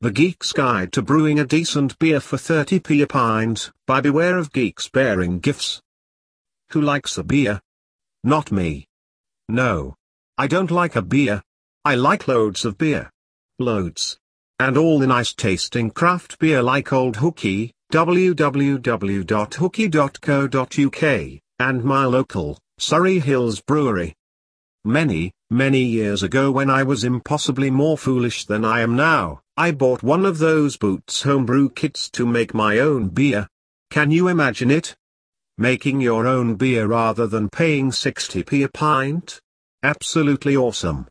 The Geek's Guide to Brewing a Decent Beer for 30p a pint, by Beware of Geeks Bearing Gifts. Who likes a beer? Not me. No. I don't like a beer. I like loads of beer. Loads. And all the nice tasting craft beer like Old Hookie, www.hookie.co.uk, and my local, Surrey Hills Brewery. Many years ago, when I was impossibly more foolish than I am now, I bought one of those Boots homebrew kits to make my own beer. Can you imagine it? Making your own beer rather than paying 60p a pint? Absolutely awesome.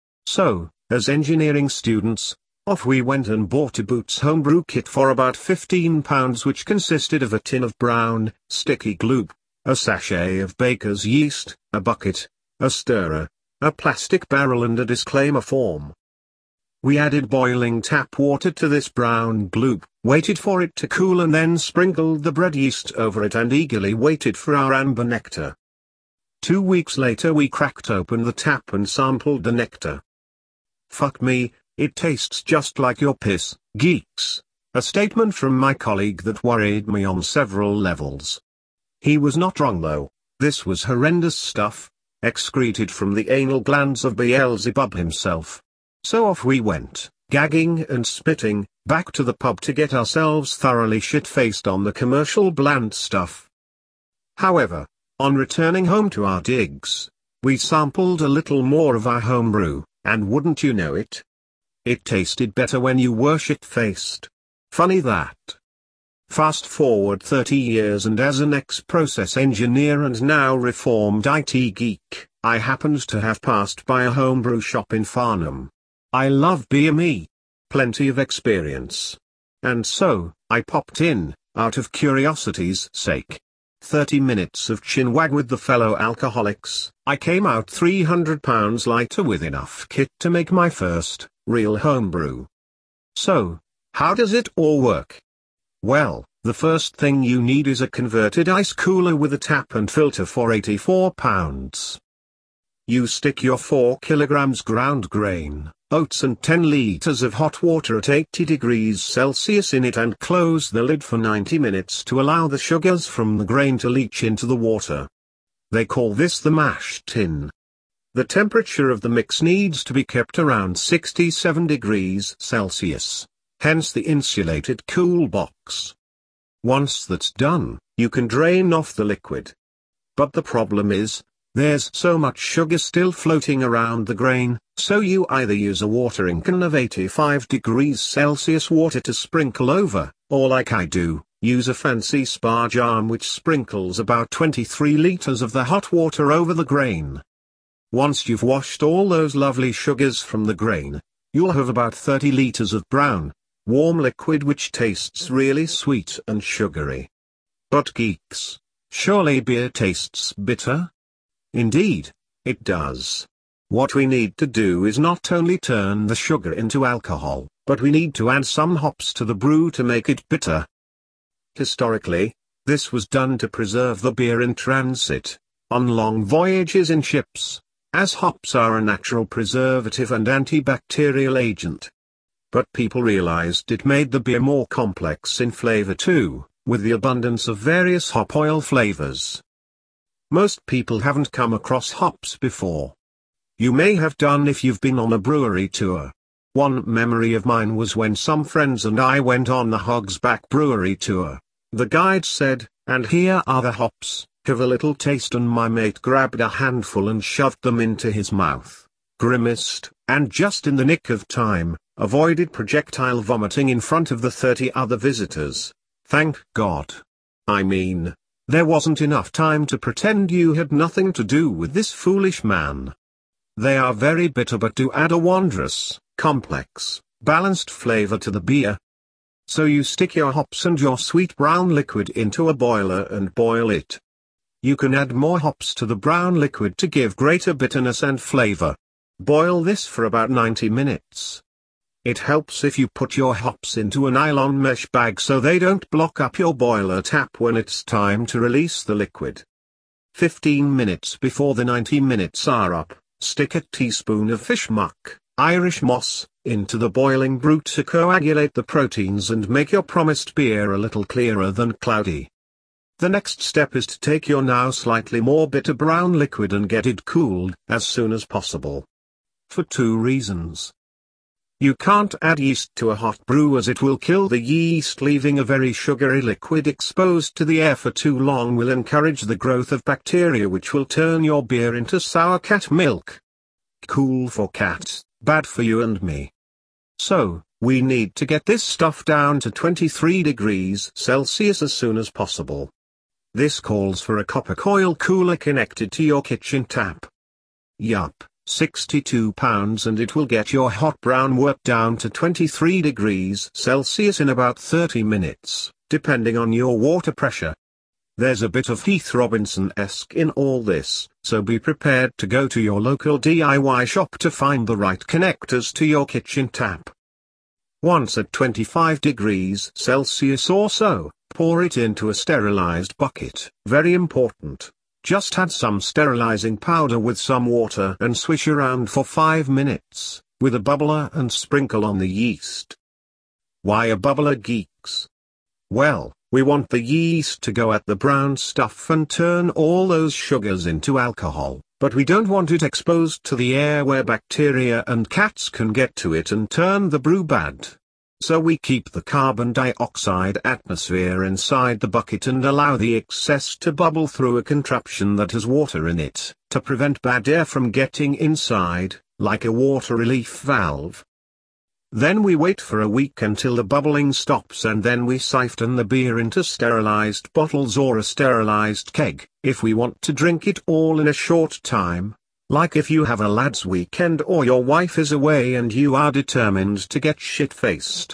So, as engineering students, off we went and bought a Boots homebrew kit for about £15, which consisted of a tin of brown, sticky glue, a sachet of baker's yeast, a bucket, a stirrer, a plastic barrel and a disclaimer form. We added boiling tap water to this brown glue, waited for it to cool and then sprinkled the bread yeast over it and eagerly waited for our amber nectar. 2 weeks later we cracked open the tap and sampled the nectar. Fuck me, it tastes just like your piss, geeks. A statement from my colleague that worried me on several levels. He was not wrong though. This was horrendous stuff, excreted from the anal glands of Beelzebub himself. So off we went, gagging and spitting, back to the pub to get ourselves thoroughly shit-faced on the commercial bland stuff. However, on returning home to our digs, we sampled a little more of our homebrew, and wouldn't you know it? It tasted better when you were shit-faced. Funny that. Fast forward 30 years and as an ex-process engineer and now reformed IT geek, I happened to have passed by a homebrew shop in Farnham. I love beer me. Plenty of experience. And so, I popped in, out of curiosity's sake. 30 minutes of chinwag with the fellow alcoholics, I came out £300 lighter with enough kit to make my first, real homebrew. So, how does it all work? Well, the first thing you need is a converted ice cooler with a tap and filter for £84. You stick your 4 kilograms ground grain, oats and 10 liters of hot water at 80 degrees Celsius in it and close the lid for 90 minutes to allow the sugars from the grain to leach into the water. They call this the mash tin. The temperature of the mix needs to be kept around 67 degrees Celsius, hence the insulated cool box. Once that's done, you can drain off the liquid. But the problem is, there's so much sugar still floating around the grain, so you either use a watering can of 85 degrees Celsius water to sprinkle over, or like I do, use a fancy spa jar which sprinkles about 23 liters of the hot water over the grain. Once you've washed all those lovely sugars from the grain, you'll have about 30 liters of brown, warm liquid which tastes really sweet and sugary. But geeks, surely beer tastes bitter? Indeed, it does. What we need to do is not only turn the sugar into alcohol, but we need to add some hops to the brew to make it bitter. Historically, this was done to preserve the beer in transit, on long voyages in ships, as hops are a natural preservative and antibacterial agent. But people realized it made the beer more complex in flavor too, with the abundance of various hop oil flavors. Most people haven't come across hops before. You may have done if you've been on a brewery tour. One memory of mine was when some friends and I went on the Hogsback Brewery tour. The guide said, "And here are the hops, have a little taste," and my mate grabbed a handful and shoved them into his mouth, grimaced, and just in the nick of time, avoided projectile vomiting in front of the 30 other visitors. Thank God. I mean, there wasn't enough time to pretend you had nothing to do with this foolish man. They are very bitter but do add a wondrous, complex, balanced flavor to the beer. So you stick your hops and your sweet brown liquid into a boiler and boil it. You can add more hops to the brown liquid to give greater bitterness and flavor. Boil this for about 90 minutes. It helps if you put your hops into a nylon mesh bag so they don't block up your boiler tap when it's time to release the liquid. 15 minutes before the 90 minutes are up, stick a teaspoon of fish muck, Irish moss, into the boiling brew to coagulate the proteins and make your promised beer a little clearer than cloudy. The next step is to take your now slightly more bitter brown liquid and get it cooled as soon as possible. For two reasons. You can't add yeast to a hot brew as it will kill the yeast, leaving a very sugary liquid exposed to the air for too long will encourage the growth of bacteria which will turn your beer into sour cat milk. Cool for cats, bad for you and me. So, we need to get this stuff down to 23 degrees Celsius as soon as possible. This calls for a copper coil cooler connected to your kitchen tap. Yup. 62 pounds, and it will get your hot brown wort down to 23 degrees Celsius in about 30 minutes, depending on your water pressure. There's a bit of Heath Robinson-esque in all this, so be prepared to go to your local DIY shop to find the right connectors to your kitchen tap. Once at 25 degrees Celsius or so, pour it into a sterilized bucket. Very important. Just add some sterilizing powder with some water and swish around for 5 minutes, with a bubbler, and sprinkle on the yeast. Why a bubbler, geeks? Well, we want the yeast to go at the brown stuff and turn all those sugars into alcohol, but we don't want it exposed to the air where bacteria and cats can get to it and turn the brew bad. So we keep the carbon dioxide atmosphere inside the bucket and allow the excess to bubble through a contraption that has water in it, to prevent bad air from getting inside, like a water relief valve. Then we wait for a week until the bubbling stops, and then we siphon the beer into sterilized bottles or a sterilized keg, if we want to drink it all in a short time. Like if you have a lads' weekend or your wife is away and you are determined to get shit-faced.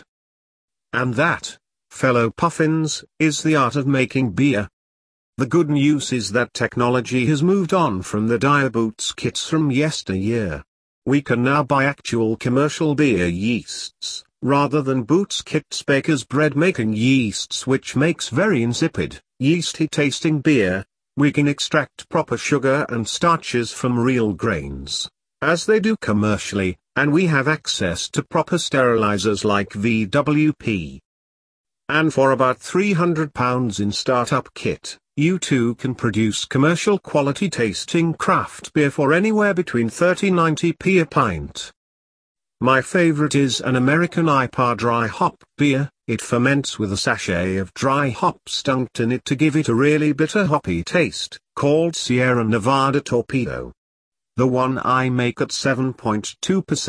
And that, fellow puffins, is the art of making beer. The good news is that technology has moved on from the dire boots kits from yesteryear. We can now buy actual commercial beer yeasts, rather than boots kits baker's bread making yeasts, which makes very insipid, yeasty tasting beer. We can extract proper sugar and starches from real grains, as they do commercially, and we have access to proper sterilizers like VWP. And for about £300 in startup kit, you too can produce commercial quality tasting craft beer for anywhere between 30–90p a pint. My favorite is an American IPA dry hop beer. It ferments with a sachet of dry hops dunked in it to give it a really bitter hoppy taste, called Sierra Nevada Torpedo. The one I make at 7.2%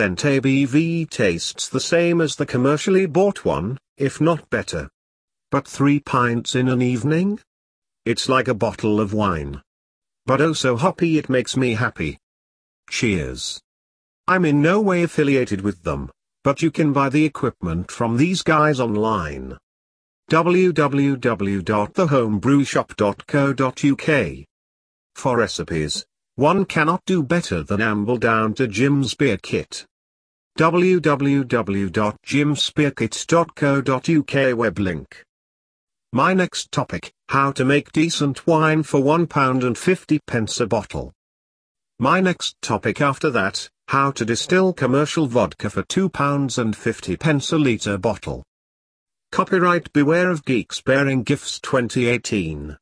ABV tastes the same as the commercially bought one, if not better. But 3 pints in an evening? It's like a bottle of wine. But oh so hoppy, it makes me happy. Cheers. I'm in no way affiliated with them, but you can buy the equipment from these guys online. www.thehomebrewshop.co.uk. For recipes, one cannot do better than amble down to Jim's Beer Kit. www.jimsbeerkit.co.uk web link. My next topic, how to make decent wine for £1.50 a bottle. My next topic after that, how to distill commercial vodka for £2.50 a litre bottle. Copyright Beware of Geeks Bearing Gifts 2018.